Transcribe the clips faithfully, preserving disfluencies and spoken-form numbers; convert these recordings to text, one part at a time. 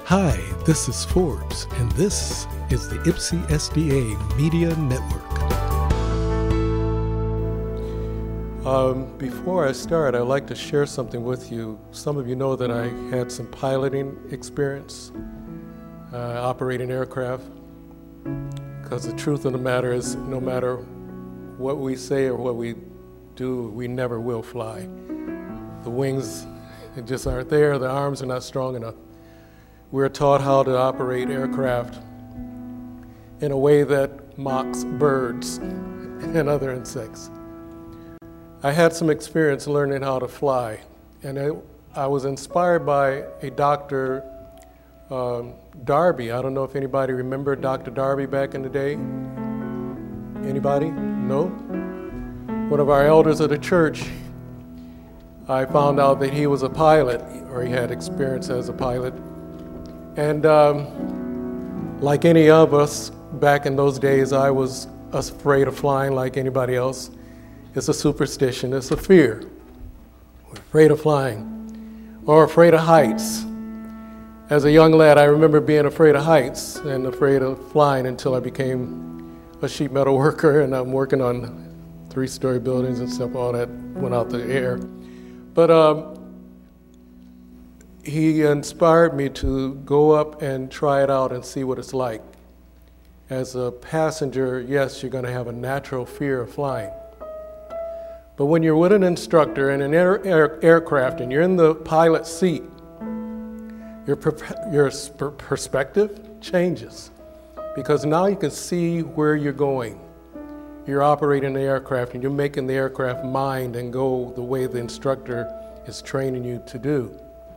Hi, this is Forbes, and this is the Ypsi S D A Media Network. Um, before I start, I'd like to share something with you. Some of you know that I had some piloting experience, uh, operating aircraft, because the truth of the matter is, no matter what we say or what we do, we never will fly. The wings just aren't there, the arms are not strong enough. We're taught how to operate aircraft in a way that mocks birds and other insects. I had some experience learning how to fly, and I, I was inspired by a Doctor Um, Darby. I don't know if anybody remember Doctor Darby back in the day. Anybody? No? One of our elders of the church, I found out that he was a pilot, or he had experience as a pilot. And um, like any of us back in those days, I was afraid of flying like anybody else. It's a superstition, it's a fear. We're afraid of flying, or afraid of heights. As a young lad, I remember being afraid of heights and afraid of flying until I became a sheet metal worker, and I'm working on three-story buildings and stuff, all that went out the air. But um, he inspired me to go up and try it out and see what it's like. As a passenger, yes, you're going to have a natural fear of flying. But when you're with an instructor in an air, air, aircraft and you're in the pilot seat, your, per, your per perspective changes, because now you can see where you're going. You're operating the aircraft and you're making the aircraft mind and go the way the instructor is training you to do.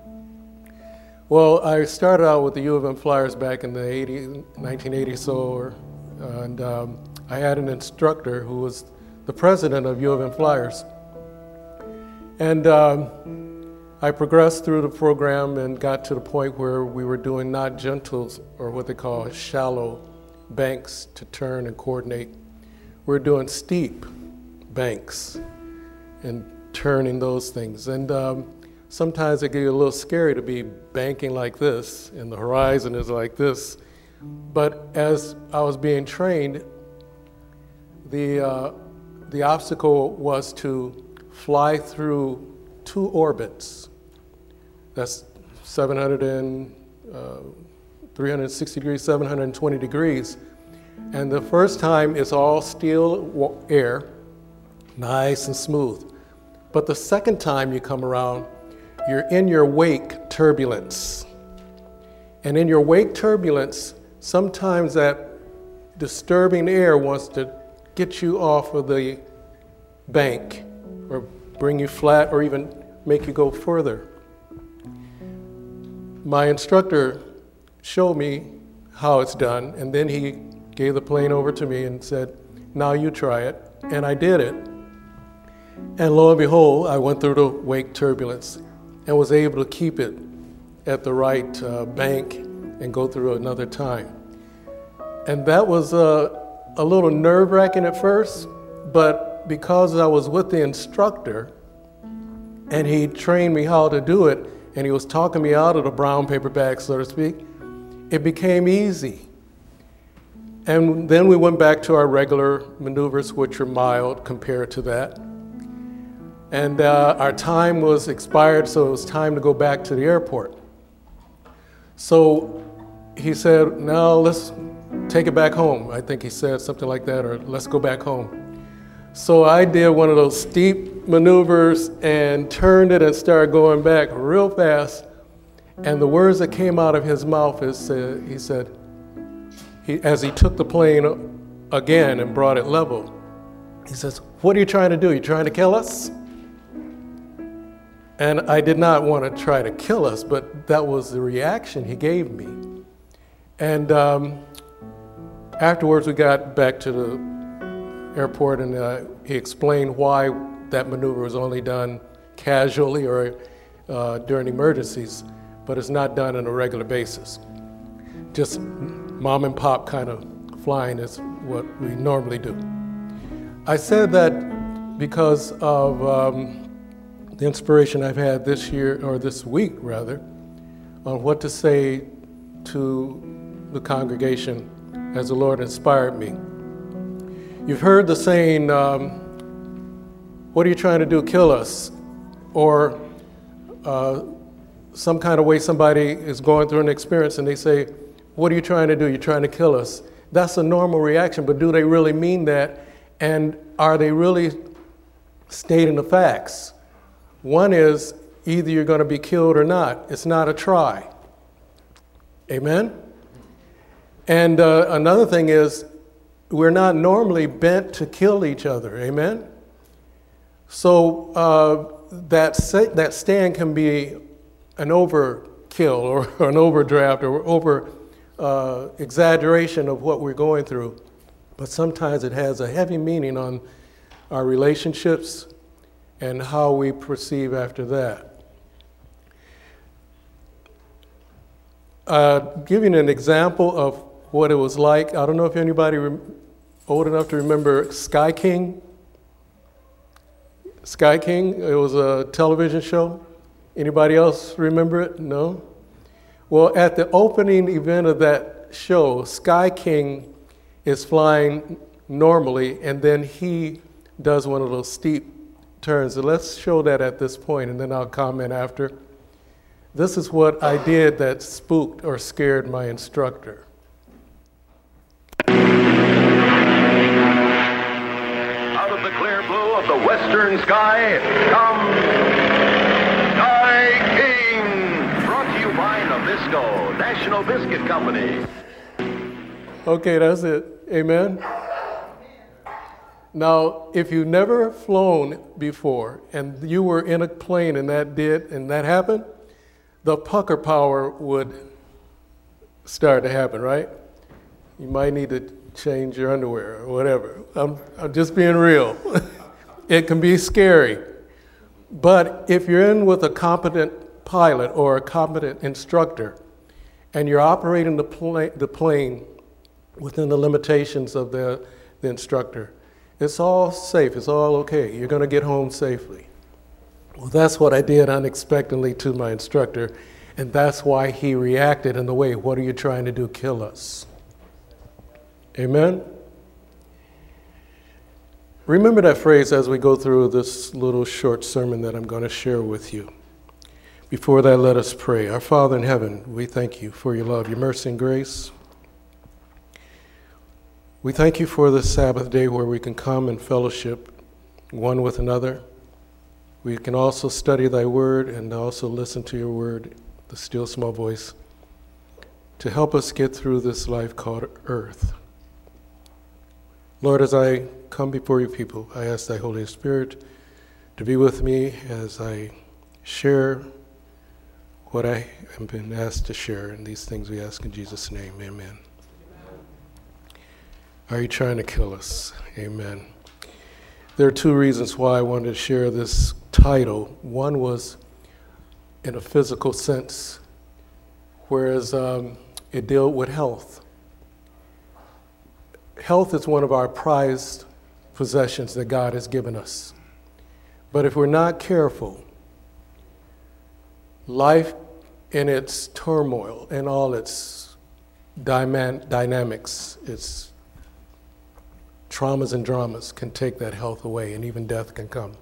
Well, I started out with the U of M Flyers back in the nineteen eighty so, and um, I had an instructor who was the president of U of M Flyers. And um, I progressed through the program and got to the point where we were doing not gentles, or what they call shallow banks to turn and coordinate. We're doing steep banks and turning those things. And um, sometimes it gets a little scary to be banking like this, and the horizon is like this. But as I was being trained, the, uh, the obstacle was to fly through two orbits. That's seven hundred and, uh, three hundred sixty degrees, seven hundred twenty degrees. And the first time it's all still air, nice and smooth. But the second time you come around, you're in your wake turbulence. And in your wake turbulence, sometimes that disturbing air wants to get you off of the bank, or bring you flat, or even make you go further. My instructor showed me how it's done, and then he gave the plane over to me and said, now you try it. And I did it. And lo and behold, I went through the wake turbulence and was able to keep it at the right uh, bank and go through another time. And that was uh, a little nerve-wracking at first, but because I was with the instructor and he trained me how to do it, and he was talking me out of the brown paper bag, so to speak, it became easy. And then we went back to our regular maneuvers, which are mild compared to that. And uh, our time was expired, so it was time to go back to the airport. So he said, now let's take it back home. I think he said something like that, or let's go back home. So I did one of those steep maneuvers and turned it and started going back real fast. And the words that came out of his mouth is, uh, he said, he, as he took the plane again and brought it level, he says, what are you trying to do? You trying to kill us? And I did not want to try to kill us, but that was the reaction he gave me. And um, afterwards we got back to the airport, and uh, he explained why that maneuver was only done casually or uh, during emergencies, but it's not done on a regular basis. Just mom and pop kind of flying is what we normally do. I said that because of um, the inspiration I've had this year, or this week rather, on what to say to the congregation as the Lord inspired me. You've heard the saying, um, what are you trying to do, kill us? Or uh, some kind of way somebody is going through an experience and they say, what are you trying to do? You're trying to kill us. That's a normal reaction, but do they really mean that? And are they really stating the facts? One is either you're going to be killed or not. It's not a try. Amen? And uh, another thing is we're not normally bent to kill each other. Amen? So uh, that, that stand can be an overkill or, or an overdraft or over uh, exaggeration of what we're going through. But sometimes it has a heavy meaning on our relationships and how we perceive after that. Uh, giving an example of what it was like, I don't know if anybody rem- old enough to remember Sky King. Sky King, it was a television show. Anybody else remember it? No? Well, at the opening event of that show, Sky King is flying normally, and then he does one of those steep turns. So let's show that at this point, and then I'll comment after. This is what I did that spooked or scared my instructor. Out of the clear blue of the western sky comes Sky King, brought to you by Nabisco, National Biscuit Company. Okay, that's it. Amen. Now, if you've never flown before and you were in a plane and that did and that happened, the pucker power would start to happen, right? You might need to change your underwear or whatever. I'm, I'm just being real. It can be scary. But if you're in with a competent pilot or a competent instructor and you're operating the, pla- the plane within the limitations of the, the instructor, it's all safe, it's all okay. You're going to get home safely. Well, that's what I did unexpectedly to my instructor, and that's why he reacted in the way, what are you trying to do, kill us? Amen? Remember that phrase as we go through this little short sermon that I'm going to share with you. Before that, let us pray. Our Father in heaven, we thank you for your love, your mercy, and grace. We thank you for this Sabbath day where we can come and fellowship one with another. We can also study thy word and also listen to your word, the still small voice, to help us get through this life called earth. Lord, as I come before your people, I ask thy Holy Spirit to be with me as I share what I have been asked to share. And these things we ask in Jesus' name, amen. Are you trying to kill us? Amen. There are two reasons why I wanted to share this title. One was in a physical sense, whereas um, it dealt with health. Health is one of our prized possessions that God has given us. But if we're not careful, life in its turmoil and all its dyma- dynamics, its traumas and dramas can take that health away, and even death can come.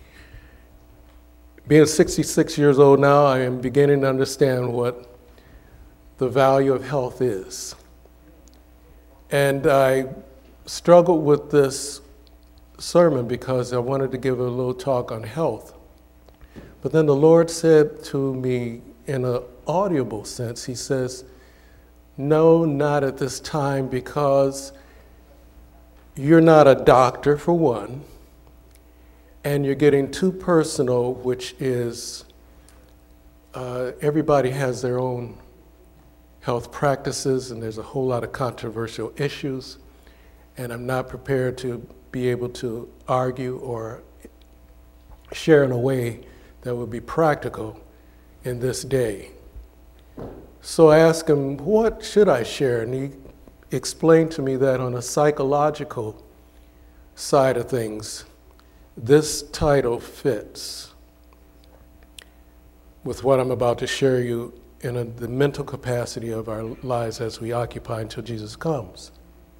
Being sixty-six years old now, I am beginning to understand what the value of health is. And I struggled with this sermon because I wanted to give a little talk on health. But then the Lord said to me in an audible sense, he says, no, not at this time, because you're not a doctor, for one, and you're getting too personal, which is uh, everybody has their own health practices, and there's a whole lot of controversial issues, and I'm not prepared to be able to argue or share in a way that would be practical in this day. So I asked him, what should I share? And he explained to me that on a psychological side of things, this title fits with what I'm about to share you in a, the mental capacity of our lives as we occupy until Jesus comes.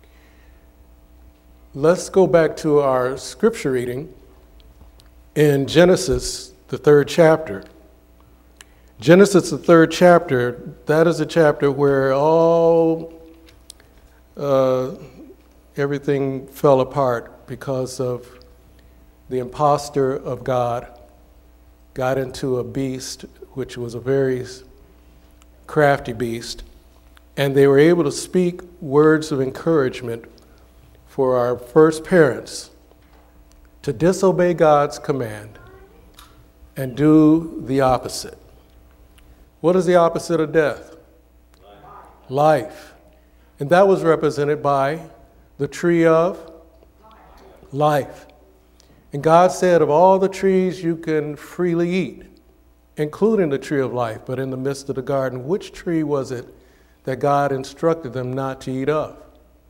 Let's go back to our scripture reading in Genesis, the third chapter. Genesis, the third chapter, that is a chapter where all uh, everything fell apart because of the impostor of God got into a beast, which was a very crafty beast, and they were able to speak words of encouragement for our first parents to disobey God's command and do the opposite. What is the opposite of death? Life. Life. And that was represented by the tree of life. And God said, of all the trees you can freely eat, including the tree of life, but in the midst of the garden, which tree was it that God instructed them not to eat of?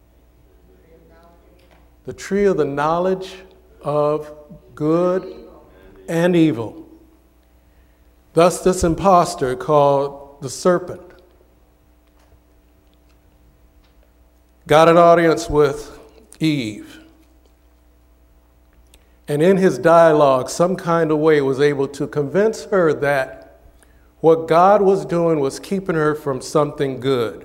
The tree of the knowledge of good and evil. Thus, this impostor called the serpent got an audience with Eve. And in his dialogue, some kind of way was able to convince her that what God was doing was keeping her from something good,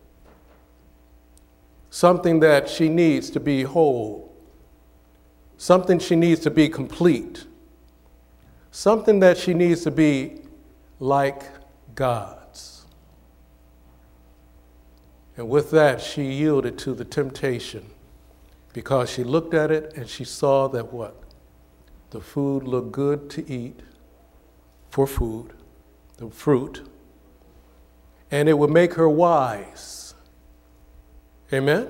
something that she needs to be whole, something she needs to be complete, something that she needs to be like God's. And with that, she yielded to the temptation because she looked at it and she saw that what? The food looked good to eat for food, the fruit, and it would make her wise. Amen?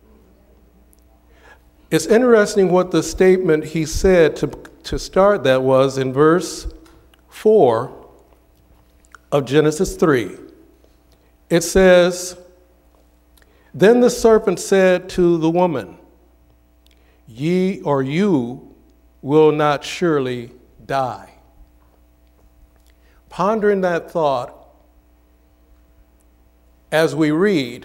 It's interesting what the statement he said to, to start that was in verse four of Genesis three. It says, then the serpent said to the woman, ye or you will not surely die. Pondering that thought, as we read,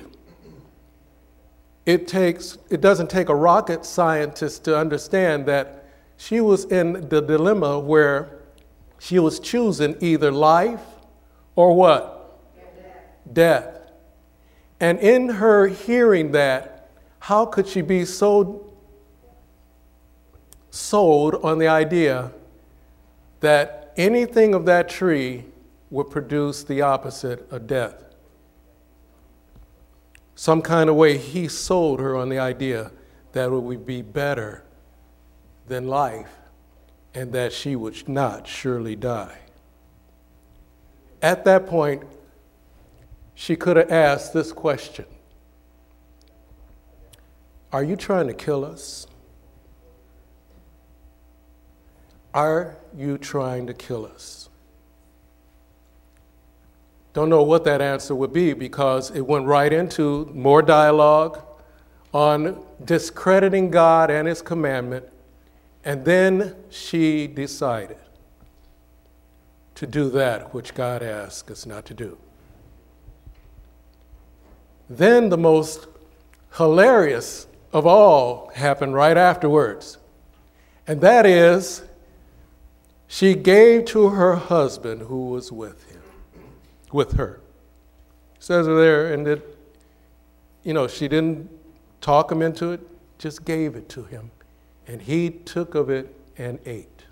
it takes it doesn't take a rocket scientist to understand that she was in the dilemma where she was choosing either life or what? Death. Death. And in her hearing that, how could she be so sold on the idea that anything of that tree would produce the opposite of death? Some kind of way he sold her on the idea that it would be better than life and that she would not surely die. At that point, she could have asked this question: are you trying to kill us? Are you trying to kill us? Don't know what that answer would be because it went right into more dialogue on discrediting God and his commandment. And then she decided to do that which God asked us not to do. Then the most hilarious of all happened right afterwards. And that is, she gave to her husband who was with him, with her. It says there, and it, you know, she didn't talk him into it, just gave it to him. And he took of it and ate.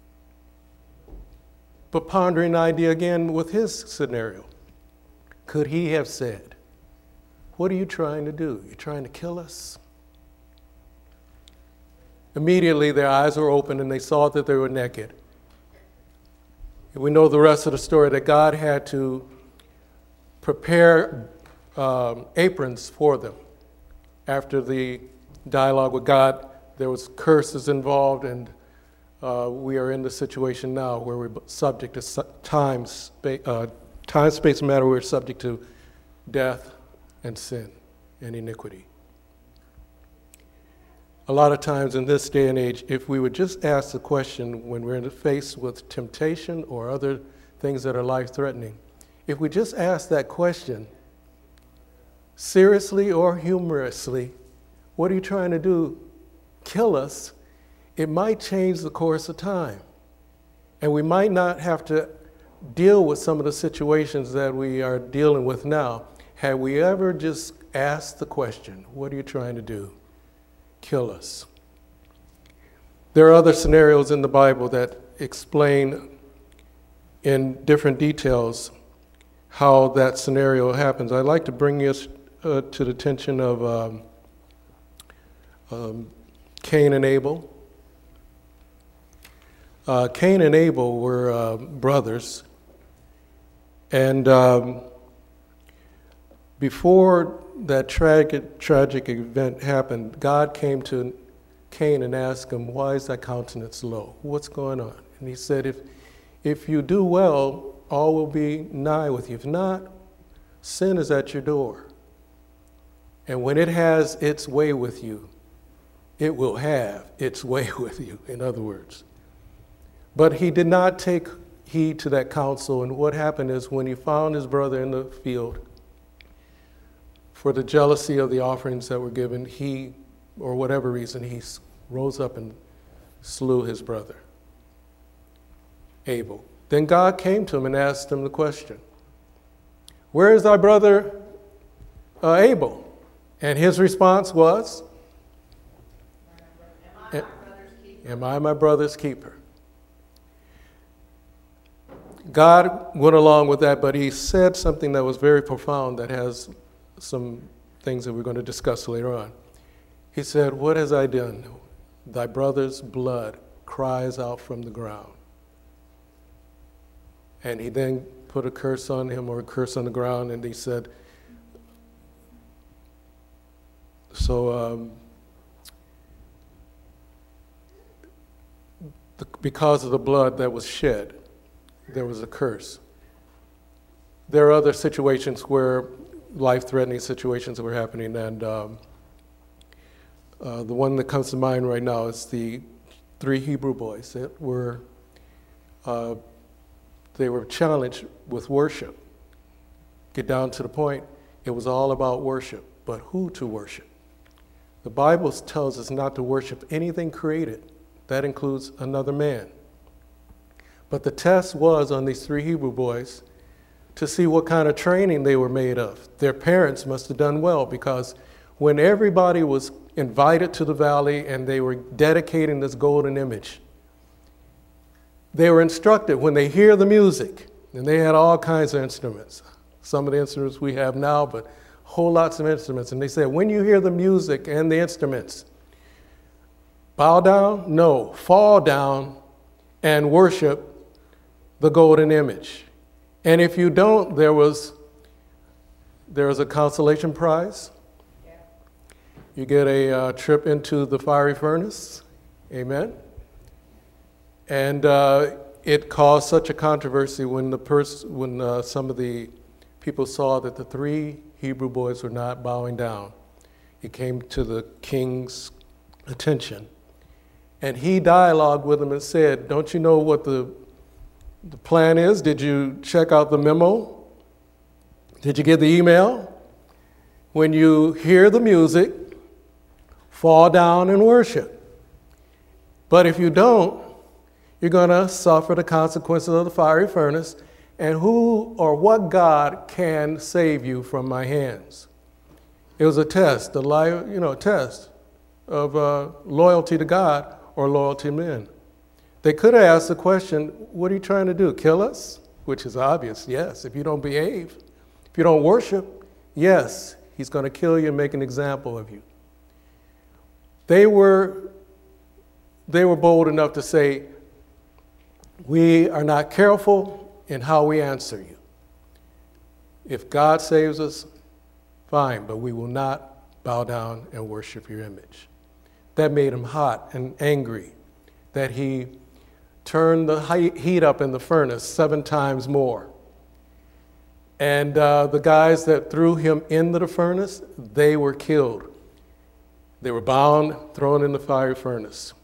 But pondering the idea again with his scenario, could he have said, what are you trying to do? You're trying to kill us? Immediately their eyes were opened and they saw that they were naked. And we know the rest of the story, that God had to prepare um, aprons for them. After the dialogue with God, there was curses involved, and uh, we are in the situation now where we're subject to time, spa- uh, time, space, and matter. We're subject to death and sin and iniquity. A lot of times in this day and age, if we would just ask the question when we're faced with temptation or other things that are life-threatening, if we just ask that question, seriously or humorously, what are you trying to do? Kill us? It might change the course of time. And we might not have to deal with some of the situations that we are dealing with now. Had we ever just asked the question, what are you trying to do? Kill us. There are other scenarios in the Bible that explain in different details how that scenario happens. I'd like to bring us uh, to the attention of um, um, Cain and Abel. Uh, Cain and Abel were uh, brothers, and um, before that tragic, tragic event happened, God came to Cain and asked him, why is thy countenance low? What's going on? And he said, if, if you do well, all will be nigh with you. If not, sin is at your door. And when it has its way with you, it will have its way with you, in other words. But he did not take heed to that counsel, and what happened is when he found his brother in the field, for the jealousy of the offerings that were given, he, or whatever reason, he rose up and slew his brother, Abel. Then God came to him and asked him the question, where is thy brother uh, Abel? And his response was, Am I my brother's keeper? Am I my brother's keeper? God went along with that, but he said something that was very profound that has some things that we're going to discuss later on. He said, what has I done? Thy brother's blood cries out from the ground. And he then put a curse on him, or a curse on the ground, and he said, so um, the, because of the blood that was shed, there was a curse. There are other situations where life-threatening situations were happening, and um, uh, the one that comes to mind right now is the three Hebrew boys that were uh, they were challenged with worship. Get down to the point, it was all about worship, but who to worship? The Bible tells us not to worship anything created. That includes another man. But the test was on these three Hebrew boys to see what kind of training they were made of. Their parents must have done well, because when everybody was invited to the valley and they were dedicating this golden image, they were instructed when they hear the music, and they had all kinds of instruments. Some of the instruments we have now, but whole lots of instruments. And they said, when you hear the music and the instruments, bow down? No, fall down and worship the golden image. And if you don't, there was there was a consolation prize. Yeah. You get a uh, trip into the fiery furnace. Amen. And uh, it caused such a controversy when the pers- when uh, some of the people saw that the three Hebrew boys were not bowing down. It came to the king's attention. And he dialogued with them and said, don't you know what the The plan is? Did you check out the memo? Did you get the email? When you hear the music, fall down and worship. But if you don't, you're going to suffer the consequences of the fiery furnace. And who or what God can save you from my hands? It was a test, a li- you know, a test of uh, loyalty to God or loyalty to men. They could have asked the question, what are you trying to do, kill us? Which is obvious, yes. If you don't behave, if you don't worship, yes, he's going to kill you and make an example of you. They were, they were bold enough to say, we are not careful in how we answer you. If God saves us, fine, but we will not bow down and worship your image. That made him hot and angry, that he turned the heat up in the furnace seven times more. And uh, the guys that threw him into the furnace, they were killed. They were bound, thrown in the fiery furnace.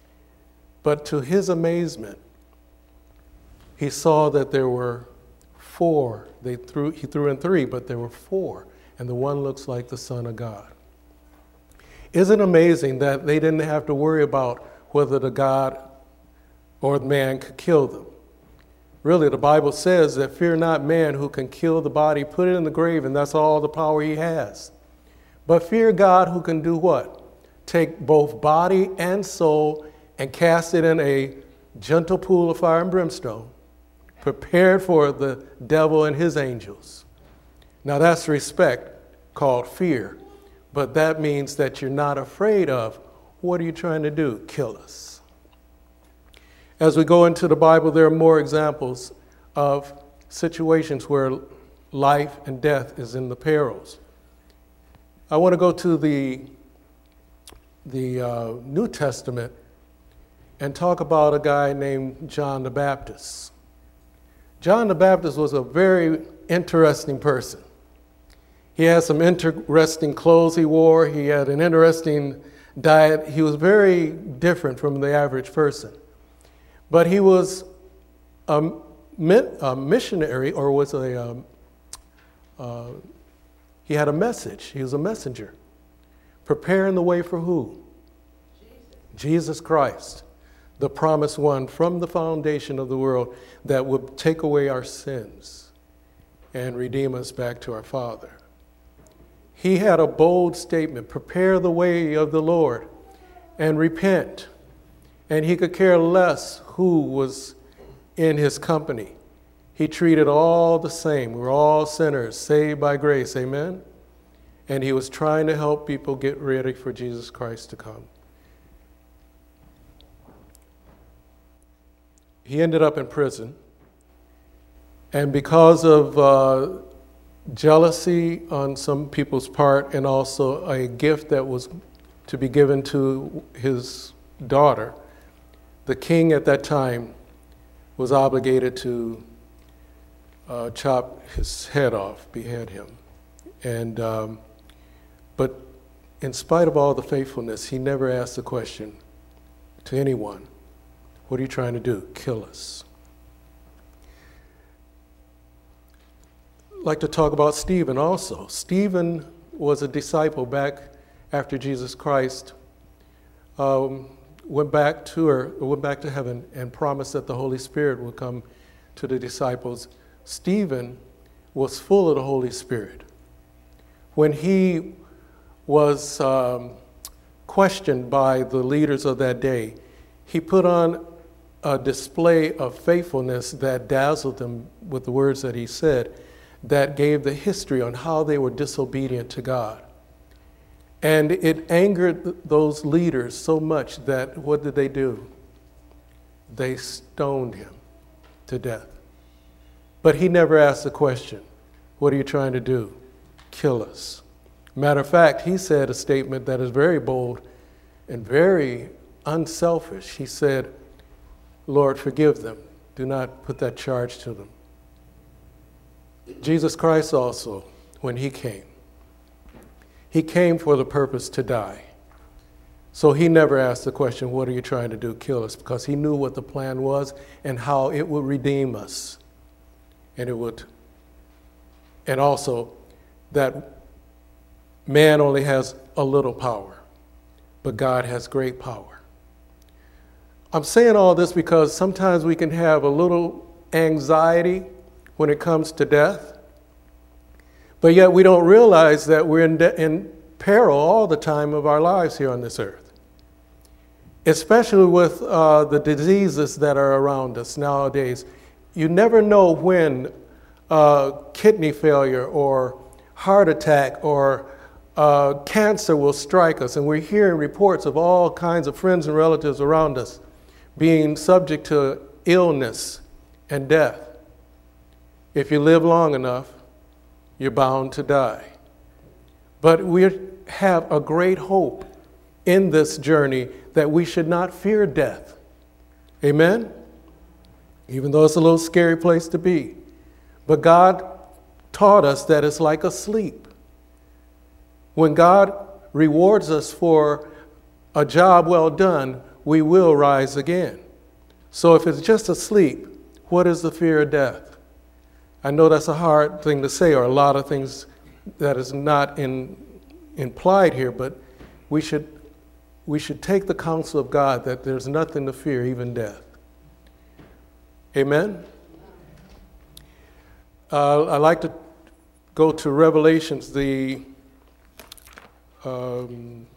But to his amazement, he saw that there were four. They threw, he threw in three, but there were four, and the one looks like the Son of God. Isn't it amazing that they didn't have to worry about whether the God or the man could kill them? Really, the Bible says that fear not man who can kill the body, put it in the grave, and that's all the power he has. But fear God who can do what? Take both body and soul and cast it in a gentle pool of fire and brimstone, prepared for the devil and his angels. Now that's respect called fear, but that means that you're not afraid of, what are you trying to do? Kill us. As we go into the Bible, there are more examples of situations where life and death is in the perils. I want to go to the, the uh, New Testament and talk about a guy named John the Baptist. John the Baptist was a very interesting person. He had some interesting clothes he wore. He had an interesting diet. He was very different from the average person. But he was a, a missionary, or was a, um, uh, he had a message. He was a messenger. Preparing the way for who? Jesus, Jesus Christ, the promised one from the foundation of the world that would take away our sins and redeem us back to our Father. He had a bold statement, prepare the way of the Lord and repent. And he could care less who was in his company. He treated all the same. We're all sinners, saved by grace, amen? And he was trying to help people get ready for Jesus Christ to come. He ended up in prison. And because of uh, jealousy on some people's part, and also a gift that was to be given to his daughter, the king at that time was obligated to uh, chop his head off, behead him. And um, but in spite of all the faithfulness, he never asked the question to anyone, what are you trying to do? Kill us. I'd like to talk about Stephen also. Stephen was a disciple back after Jesus Christ um, went back to her, went back to heaven and promised that the Holy Spirit would come to the disciples. Stephen was full of the Holy Spirit. When he was um, questioned by the leaders of that day, he put on a display of faithfulness that dazzled them with the words that he said, that gave the history on how they were disobedient to God. And it angered those leaders so much that what did they do? They stoned him to death. But he never asked the question, what are you trying to do? Kill us. Matter of fact, he said a statement that is very bold and very unselfish. He said, Lord, forgive them. Do not put that charge to them. Jesus Christ also, when he came, he came for the purpose to die. So he never asked the question, what are you trying to do? Kill us, because he knew what the plan was and how it would redeem us. And it would, and also that man only has a little power, but God has great power. I'm saying all this because sometimes we can have a little anxiety when it comes to death, but yet we don't realize that we're in, de- in peril all the time of our lives here on this earth, especially with uh, the diseases that are around us nowadays. You never know when uh, kidney failure or heart attack or uh, cancer will strike us, and we're hearing reports of all kinds of friends and relatives around us being subject to illness and death. If you live long enough, you're bound to die. But we have a great hope in this journey that we should not fear death. Amen? Even though it's a little scary place to be. But God taught us that it's like a sleep. When God rewards us for a job well done, we will rise again. So if it's just a sleep, what is the fear of death? I know that's a hard thing to say, or a lot of things that is not in, implied here, but we should, we should take the counsel of God that there's nothing to fear, even death. Amen? Uh, I like to go to Revelations, the um,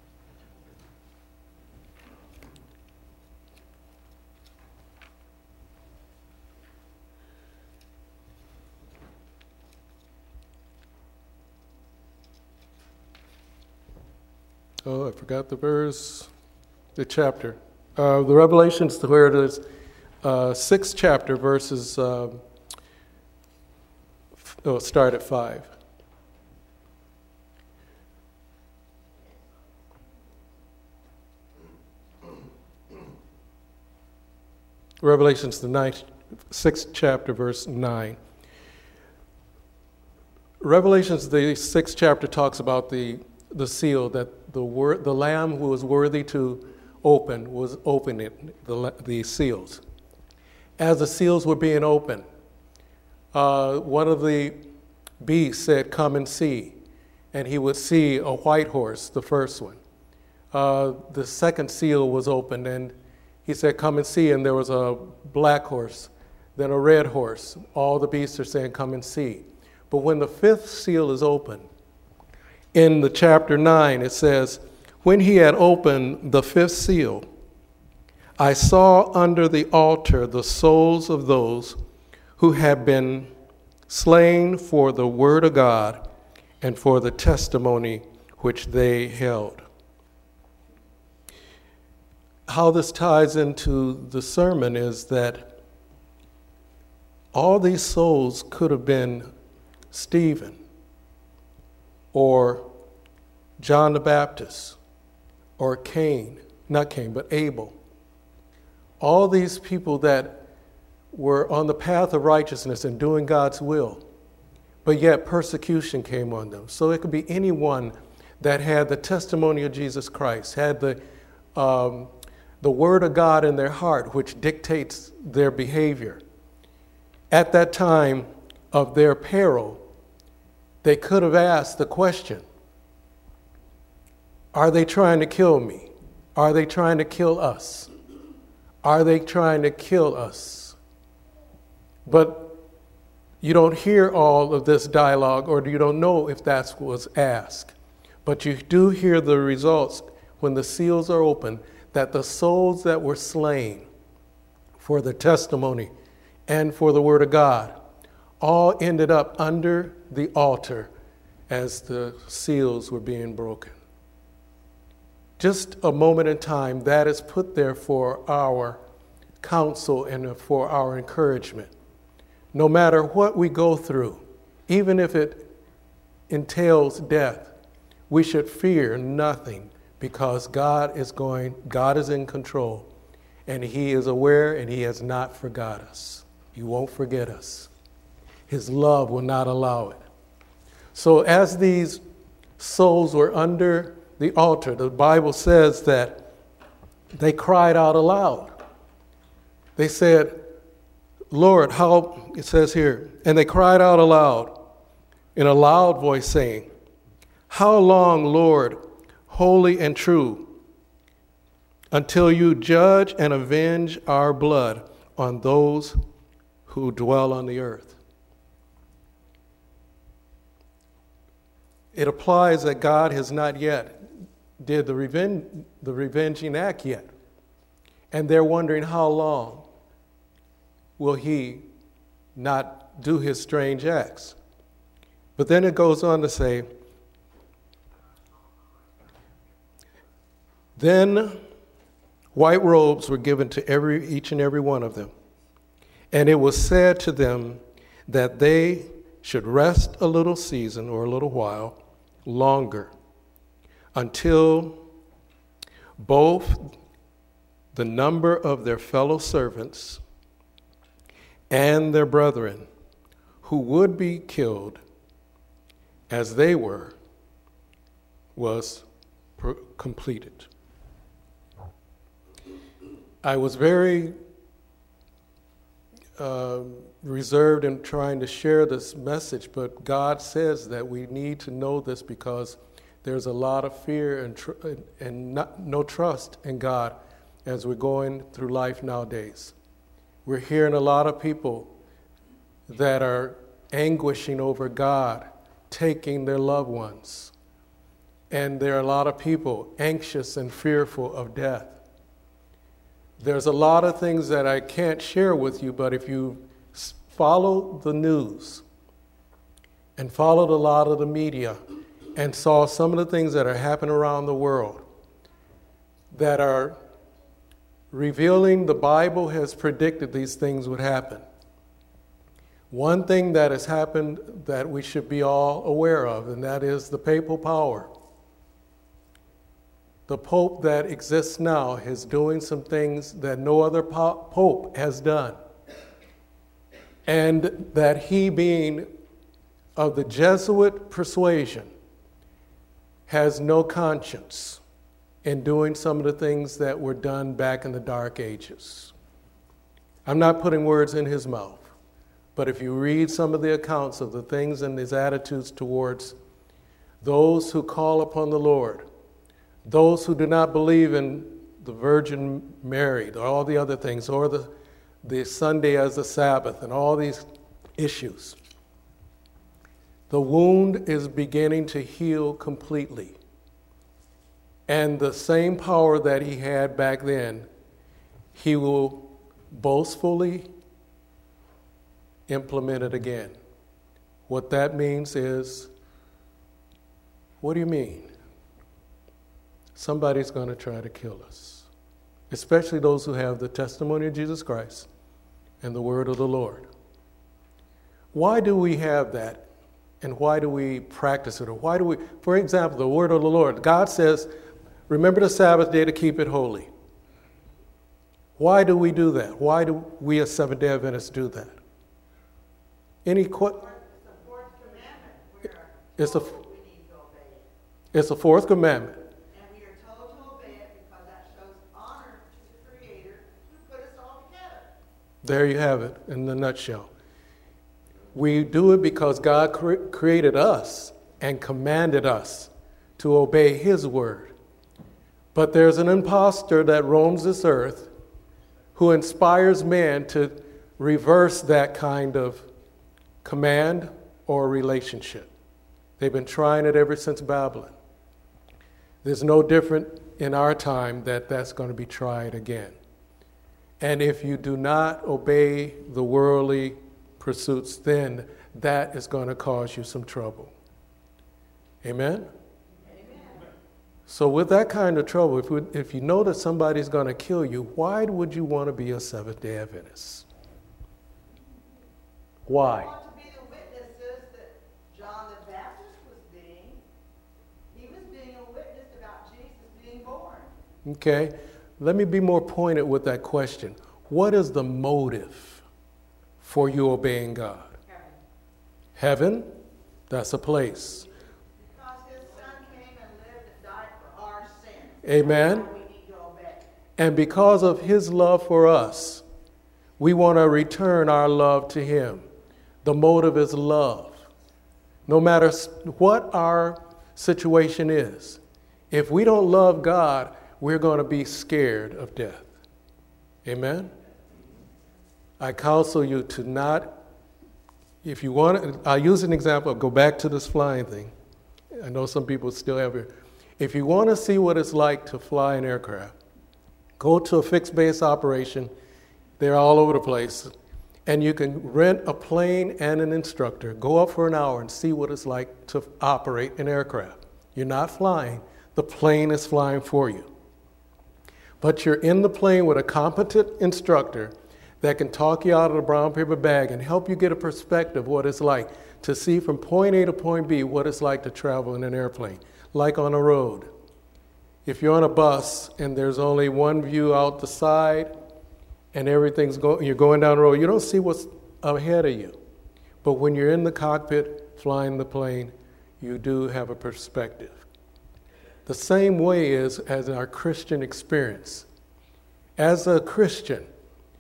oh, I forgot the verse, the chapter. Uh, the Revelations, where it is, uh, sixth chapter, verses, uh, oh, start at five. Revelations, the ninth, sixth chapter, verse nine. Revelations, the sixth chapter, talks about the the seal that the wor- the Lamb who was worthy to open was opening the the seals. As the seals were being opened, uh, one of the beasts said, "Come and see," and he would see a white horse, the first one. Uh, the second seal was opened, and he said, "Come and see," and there was a black horse, then a red horse. All the beasts are saying, "Come and see." But when the fifth seal is opened, in the chapter nine, it says, "When he had opened the fifth seal, I saw under the altar the souls of those who had been slain for the word of God and for the testimony which they held." How this ties into the sermon is that all these souls could have been Stephen or John the Baptist or Cain, not Cain, but Abel. All these people that were on the path of righteousness and doing God's will, but yet persecution came on them. So it could be anyone that had the testimony of Jesus Christ, had the um, the word of God in their heart, which dictates their behavior. At that time of their peril, they could have asked the question, are they trying to kill me? Are they trying to kill us? Are they trying to kill us? But you don't hear all of this dialogue, or you don't know if that was asked. But you do hear the results when the seals are open, that the souls that were slain for the testimony and for the word of God all ended up under the altar as the seals were being broken. Just a moment in time that is put there for our counsel and for our encouragement. No matter what we go through, even if it entails death, we should fear nothing, because God is going, God is in control, and he is aware, and he has not forgot us. He won't forget us. His love will not allow it. So as these souls were under the altar, the Bible says that they cried out aloud. They said, "Lord, how," it says here, and they cried out aloud in a loud voice, saying, "How long, Lord, holy and true, until you judge and avenge our blood on those who dwell on the earth?" It applies that God has not yet did the, reven- the revenging act yet. And they're wondering, how long will he not do his strange acts? But then it goes on to say, then white robes were given to every each and every one of them. And it was said to them that they should rest a little season, or a little while longer, until both the number of their fellow servants and their brethren who would be killed as they were was per- completed. I was very uh, reserved in trying to share this message, but God says that we need to know this because there's a lot of fear and, tr- and not, no trust in God as we're going through life nowadays. We're hearing a lot of people that are anguishing over God taking their loved ones. And there are a lot of people anxious and fearful of death. There's a lot of things that I can't share with you, but if you follow the news and followed a lot of the media and saw some of the things that are happening around the world that are revealing the Bible has predicted these things would happen. One thing that has happened that we should be all aware of, and that is the papal power. The Pope that exists now is doing some things that no other po- Pope has done. And that he, being of the Jesuit persuasion, has no conscience in doing some of the things that were done back in the Dark Ages. I'm not putting words in his mouth, but if you read some of the accounts of the things and his attitudes towards those who call upon the Lord, those who do not believe in the Virgin Mary, or all the other things, or the, the Sunday as the Sabbath, and all these issues, the wound is beginning to heal completely. And the same power that he had back then, he will boastfully implement it again. What that means is, what do you mean? Somebody's going to try to kill us, especially those who have the testimony of Jesus Christ and the word of the Lord. Why do we have that? And why do we practice it? Or why do we, for example, the word of the Lord, God says, remember the Sabbath day to keep it holy. Why do we do that? Why do we as Seventh-day Adventists do that? Any questions? It's the fourth commandment. It's a, we need to obey it. it's a fourth commandment. And we are told to obey it because that shows honor to the Creator who put us all together. There you have it in a nutshell. We do it because God cre- created us and commanded us to obey his word. But there's an imposter that roams this earth who inspires man to reverse that kind of command or relationship. They've been trying it ever since Babylon. There's no different in our time that that's going to be tried again. And if you do not obey the worldly pursuits, then that is going to cause you some trouble. Amen? Amen. So with that kind of trouble, if, we, if you know that somebody's going to kill you, why would you want to be a Seventh-day Adventist? Why? We want to be the witnesses that John the Baptist was being. He was being a witness about Jesus being born. Okay, let me be more pointed with that question. What is the motive for you obeying God? Heaven. Heaven, that's a place. Because his son came and lived and died for our sins. Amen. That's why we need to obey. And because of his love for us, we want to return our love to him. The motive is love. No matter what our situation is, if we don't love God, we're going to be scared of death. Amen? I counsel you to not, if you want, I'll use an example, go back to this flying thing. I know some people still have it. If you want to see what it's like to fly an aircraft, go to a fixed base operation. They're all over the place. And you can rent a plane and an instructor. Go up for an hour and see what it's like to operate an aircraft. You're not flying. The plane is flying for you. But you're in the plane with a competent instructor that can talk you out of the brown paper bag and help you get a perspective of what it's like to see from point A to point B what it's like to travel in an airplane, like on a road. If you're on a bus and there's only one view out the side and everything's going, you're going down the road, you don't see what's ahead of you. But when you're in the cockpit flying the plane, you do have a perspective. The same way is as our Christian experience. As a Christian,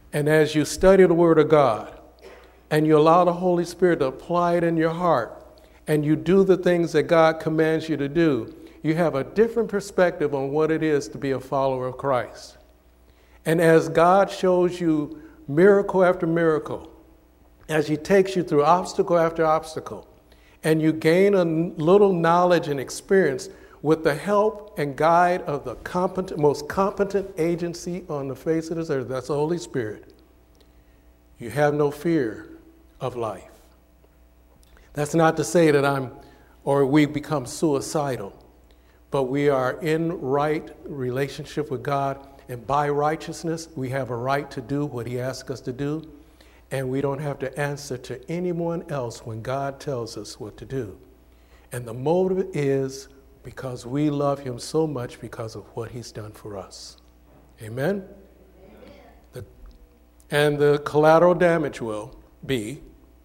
And as you study the Word of God, and you allow the Holy Spirit to apply it in your heart, and you do the things that God commands you to do, you have a different perspective on what it is to be a follower of Christ. And as God shows you miracle after miracle, as he takes you through obstacle after obstacle, and you gain a little knowledge and experience with the help and guide of the competent, most competent agency on the face of this earth, that's the Holy Spirit, you have no fear of life. That's not to say that I'm, or we become suicidal, but we are in right relationship with God, and by righteousness, we have a right to do what he asks us to do, and we don't have to answer to anyone else when God tells us what to do. And the motive is because we love him so much because of what he's done for us. Amen? Amen. The, and the collateral damage will be,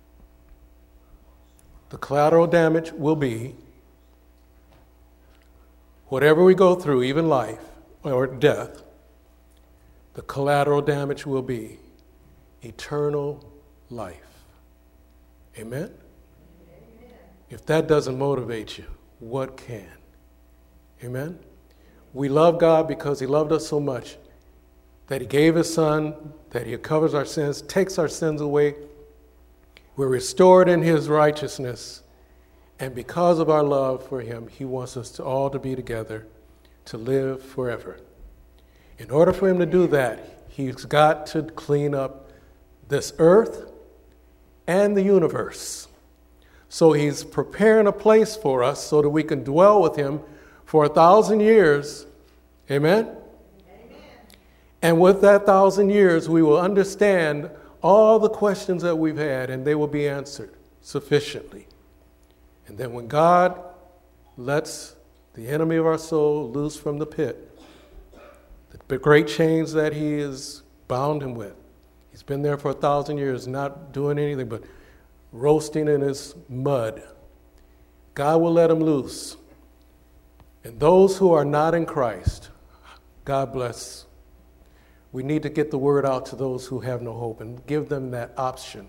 the collateral damage will be whatever we go through, even life or death, the collateral damage will be eternal life. Amen? Amen? If that doesn't motivate you, what can? Amen? We love God because he loved us so much that he gave his son, that he covers our sins, takes our sins away. We're restored in his righteousness. And because of our love for him, he wants us to all to be together, to live forever. In order for him to do that, he's got to clean up this earth and the universe. So he's preparing a place for us so that we can dwell with him for a thousand years. Amen? Amen. And with that thousand years, we will understand all the questions that we've had, and they will be answered sufficiently. And then when God lets the enemy of our soul loose from the pit, the great chains that he has bound him with, he's been there for a thousand years, not doing anything but roasting in his mud. God will let him loose. And those who are not in Christ, God bless. We need to get the word out to those who have no hope and give them that option.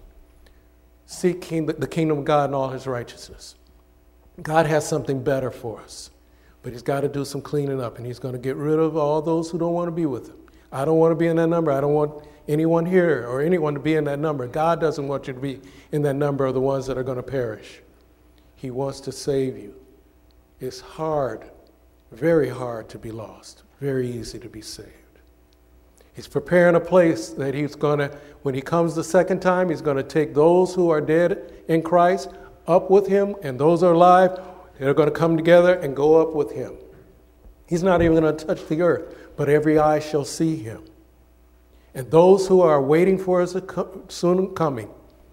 Seek king, the kingdom of God and all his righteousness. God has something better for us, but he's got to do some cleaning up, and he's going to get rid of all those who don't want to be with him. I don't want to be in that number. I don't want anyone here or anyone to be in that number. God doesn't want you to be in that number of the ones that are going to perish. He wants to save you. It's hard, very hard to be lost, very easy to be saved. He's preparing a place that he's going to, when he comes the second time, he's going to take those who are dead in Christ up with him, and those who are alive, they're going to come together and go up with him. He's not even going to touch the earth, but every eye shall see him. And those who are waiting for his soon coming,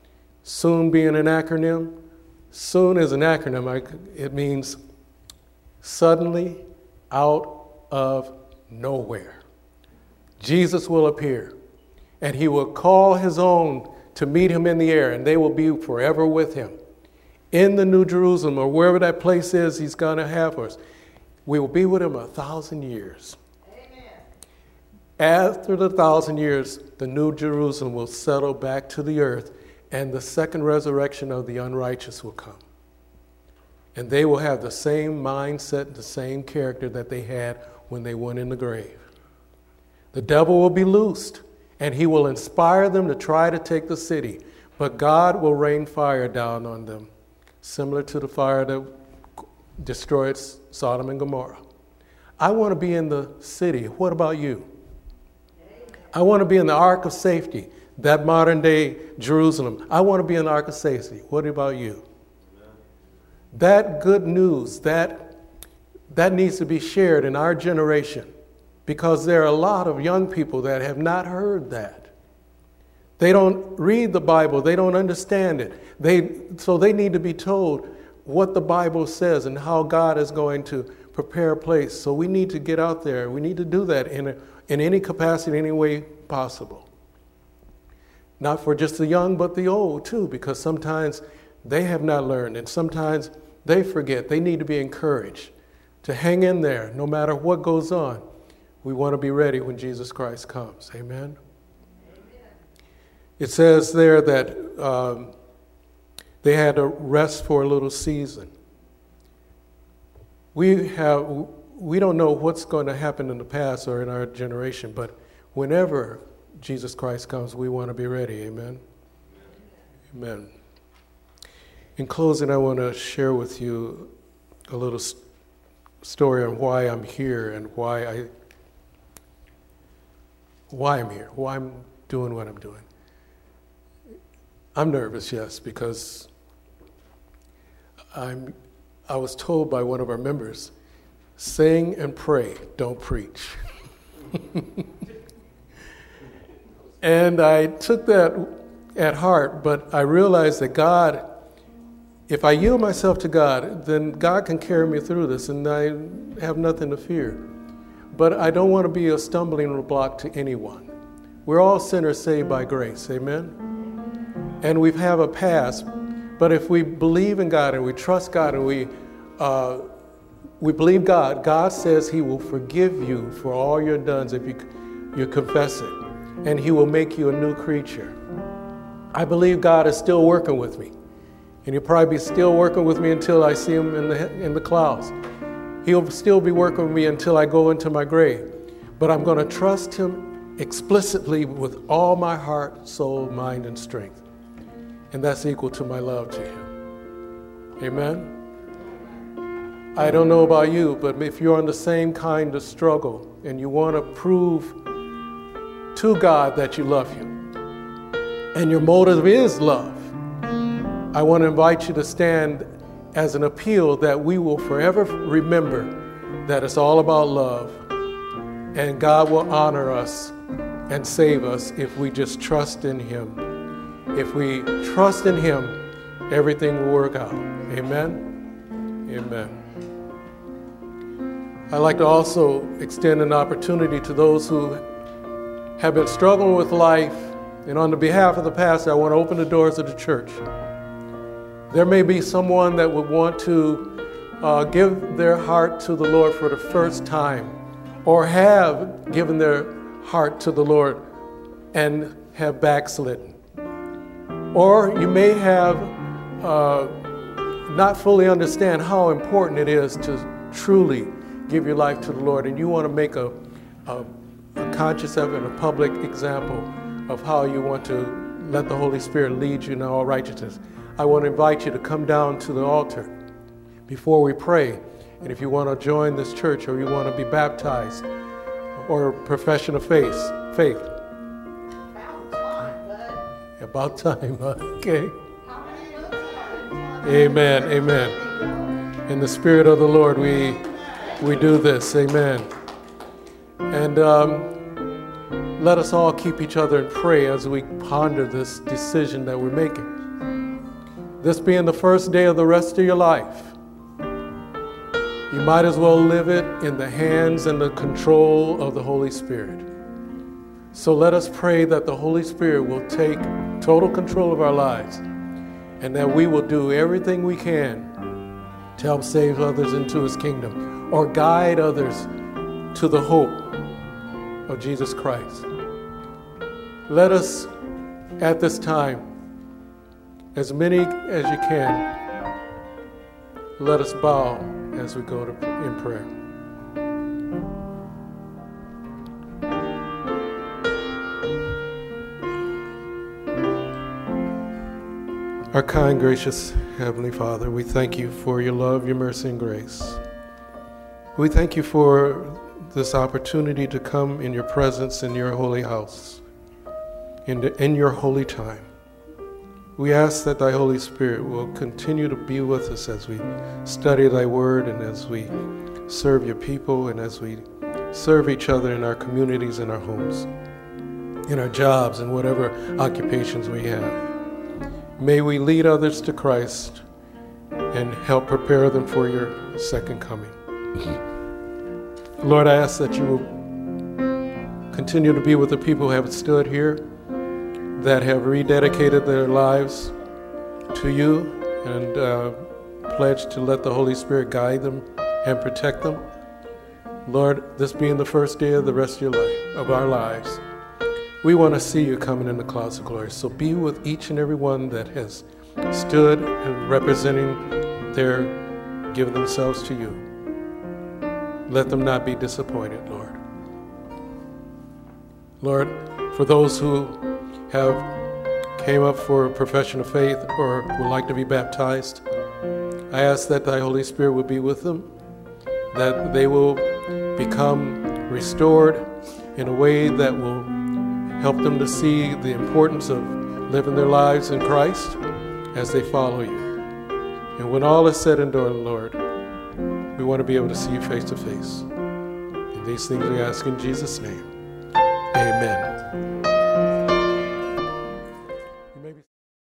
soon being an acronym, soon is an acronym. It means suddenly, out of nowhere. Jesus will appear, and he will call his own to meet him in the air, and they will be forever with him. In the New Jerusalem, or wherever that place is he's going to have us, we will be with him a thousand years. Amen. After the thousand years, the New Jerusalem will settle back to the earth, and the second resurrection of the unrighteous will come. And they will have the same mindset, the same character that they had when they went in the grave. The devil will be loosed, and he will inspire them to try to take the city, but God will rain fire down on them, similar to the fire that destroyed Sodom and Gomorrah. I want to be in the city. What about you? I want to be in the ark of safety, that modern day Jerusalem. I want to be in the ark of safety. What about you? That good news, that, that needs to be shared in our generation, because there are a lot of young people that have not heard that. They don't read the Bible. They don't understand it. They, so they need to be told what the Bible says and how God is going to prepare a place. So we need to get out there. We need to do that in, a, in any capacity, any way possible. Not for just the young, but the old too, because sometimes they have not learned, and sometimes they forget. They need to be encouraged to hang in there no matter what goes on. We want to be ready when Jesus Christ comes. Amen? Amen. It says there that um, they had to rest for a little season. We have, we don't know what's going to happen in the past or in our generation, but whenever Jesus Christ comes, we want to be ready. Amen? Amen. In closing, I want to share with you a little st- story on why I'm here and why I, why I'm here, why I'm doing what I'm doing. I'm nervous, yes, because I'm, I was told by one of our members, sing and pray, don't preach. And I took that at heart, but I realized that God, if I yield myself to God, then God can carry me through this, and I have nothing to fear. But I don't want to be a stumbling block to anyone. We're all sinners saved by grace, amen? And we have a past, but if we believe in God and we trust God and we uh, we believe God, God says He will forgive you for all your dons if you you confess it, and He will make you a new creature. I believe God is still working with me, and He'll probably be still working with me until I see Him in the in the clouds. He'll still be working with me until I go into my grave. But I'm going to trust Him explicitly with all my heart, soul, mind, and strength. And that's equal to my love to Him. Amen? I don't know about you, but if you're on the same kind of struggle and you want to prove to God that you love Him, and your motive is love, I want to invite you to stand as an appeal that we will forever remember that it's all about love, and God will honor us and save us if we just trust in Him. If we trust in Him, everything will work out. Amen? Amen. I'd like to also extend an opportunity to those who have been struggling with life, and on the behalf of the pastor, I want to open the doors of the church. There may be someone that would want to uh, give their heart to the Lord for the first time, or have given their heart to the Lord and have backslidden. Or you may have uh, not fully understand how important it is to truly give your life to the Lord, and you want to make a, a, a conscious effort, a public example of how you want to let the Holy Spirit lead you in all righteousness. I want to invite you to come down to the altar before we pray. And if you want to join this church, or you want to be baptized, or profession of faith, faith. About time, huh? Okay. Amen, amen. In the Spirit of the Lord, we we do this. Amen. And um, let us all keep each other in prayer as we ponder this decision that we're making. This being the first day of the rest of your life, you might as well live it in the hands and the control of the Holy Spirit. So let us pray that the Holy Spirit will take total control of our lives, and that we will do everything we can to help save others into His kingdom, or guide others to the hope of Jesus Christ. Let us, at this time, as many as you can, let us bow as we go to, in prayer. Our kind, gracious Heavenly Father, we thank You for Your love, Your mercy, and grace. We thank You for this opportunity to come in Your presence in Your holy house, in, the, in Your holy time. We ask that Thy Holy Spirit will continue to be with us as we study Thy Word, and as we serve Your people, and as we serve each other in our communities and our homes, in our jobs, and whatever occupations we have. May we lead others to Christ and help prepare them for Your second coming. Lord, I ask that You will continue to be with the people who have stood here, that have rededicated their lives to You, and uh, pledged to let the Holy Spirit guide them and protect them. Lord, this being the first day of the rest of your life, of our lives, We want to see you coming in the clouds of glory. So be with each and every one that has stood and representing their, give themselves to you. Let them not be disappointed, Lord. Lord, for those who have came up for a profession of faith or would like to be baptized, I ask that thy Holy Spirit will be with them, that they will become restored in a way that will help them to see the importance of living their lives in Christ as they follow you. And when all is said and done, Lord, we want to be able to see you face to face. And these things we ask in Jesus' name. Amen.